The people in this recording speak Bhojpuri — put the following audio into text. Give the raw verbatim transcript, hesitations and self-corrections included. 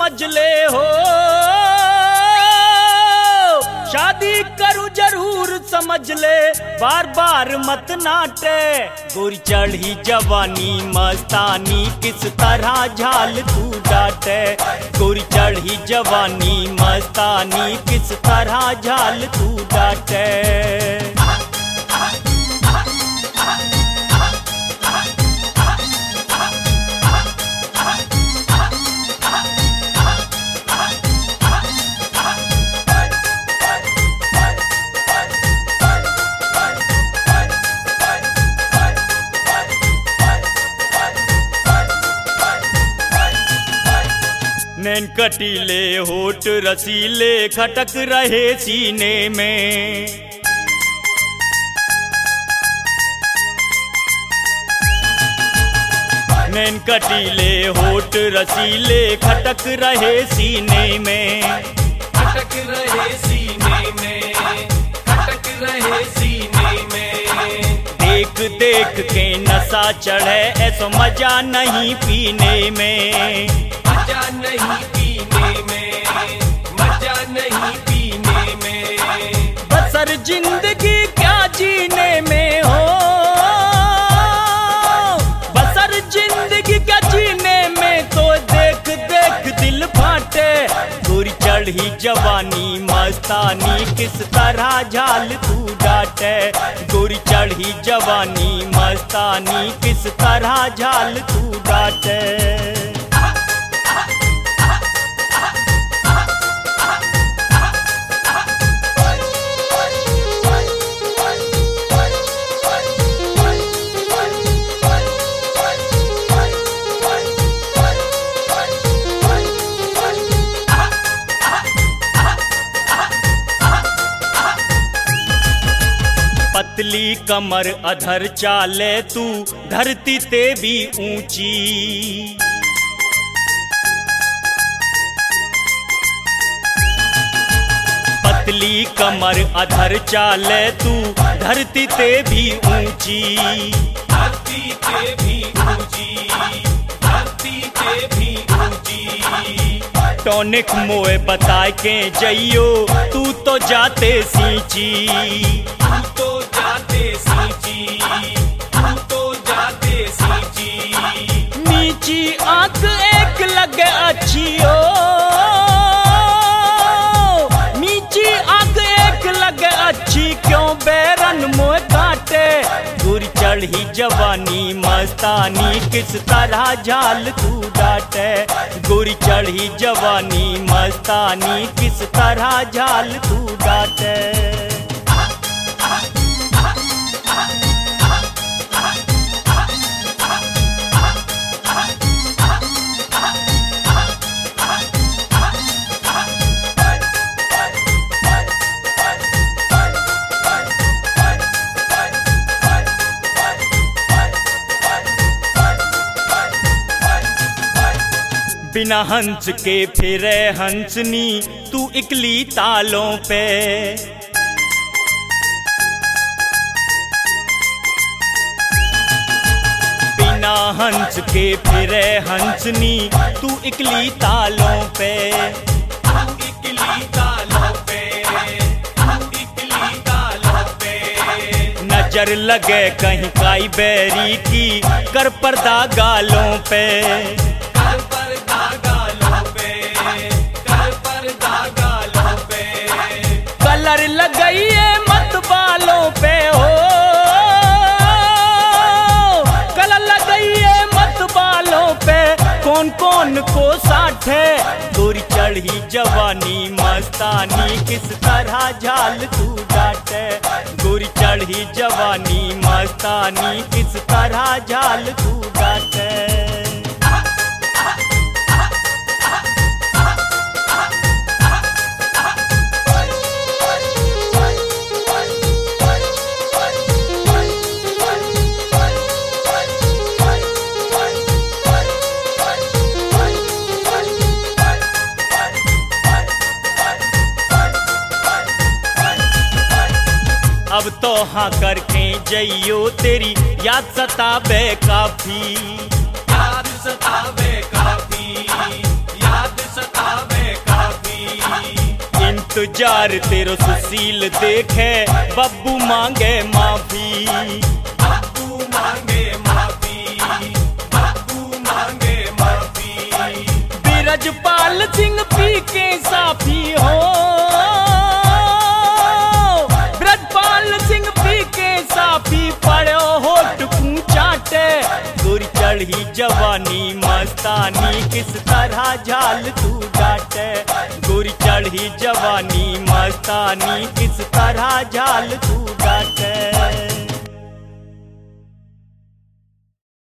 समझ ले हो, शादी करूं जरूर समझ ले, बार बार मत नाटे। गोरी चढ़ी जवानी मस्तानी किस तरह झाल तू डाटे, गोरी चढ़ी जवानी मस्तानी किस तरह झाल तू डाटे। नैन कटीले होठ रसीले खटक रहे सीने में, नैन कटीले होठ रसीले खटक रहे सीने में, खटक रहे सीने में, खटक रहे सीने में। देख देख के नशा चढ़े ऐसो मजा नहीं पीने में, मजा नहीं पीने में, मजा नहीं पीने में। बसर जिंदगी क्या जीने में हो, बसर जिंदगी क्या जीने में, तो देख देख दिल फाटे। गोरी चढ़ी जवानी मस्तानी किस तरह झाल तू डाटे, गोरी चढ़ी जवानी मस्तानी किस तरह झाल तू डाटे। पतली कमर अधर चाले तू धरती ते भी ऊंची, पतली कमर अधर चाले तू धरती ते भी ऊंची, धरती ते भी ऊंची, धरती ते भी ऊंची। टॉनिक मोए बता के जइयो तू तो जाते सींची, तू तो जाते सींची, तू तो जाते सींची। नीची आंख एक लगे अच्छी हो, नीची आंख एक लगे अच्छी, क्यों बैरन मोए काटे। गोरी चढ़ी जवानी मस्तानी किस तरह झाल तू डाटे, गोरी चढ़ी जवानी मस्तानी किस तरह झाल तू डाटे। बिना हंस के फिरे हंसनी तू इकली तालों पे, बिना हंस के फिरे हंसनी तू इकली तालों पे, तू इकली तालों पे, तू इकली तालों पे। नजर लगे कहीं काई बैरी की कर पर्दा गालों पे, कर पर्दा गालों पे, कर पर्दा गालों पे। कलर लगाइए मत बालों पे हो, कलर लगाइए मत बालों पे, कौन कौन को साठे। गोरी चढ़ी जवानी मस्तानी किस तरह झाल तू डाटे, गोरी चढ़ी जवानी मस्तानी किस तरह झाल तू डाटे। अब तो हाँ करके जइयो तेरी याद सतावे काफी, याद सतावे काफी, याद सतावे इंतजार तेरो सुशील देखे बब्बू मांगे माफी। बब्बू मांगे माफी, बब्बू मांगे माफी। बिरजपाल सिंह पी के साफी हो, ब्रजपाल सिंह पी के साफी पड़ो होठ पूछाटे। गोरी चढ़ी जवानी मस्तानी किस तरह झाल तू डाटे। गोरी चढ़ी जवानी मस्तानी किस तरह झाल तू डाटे।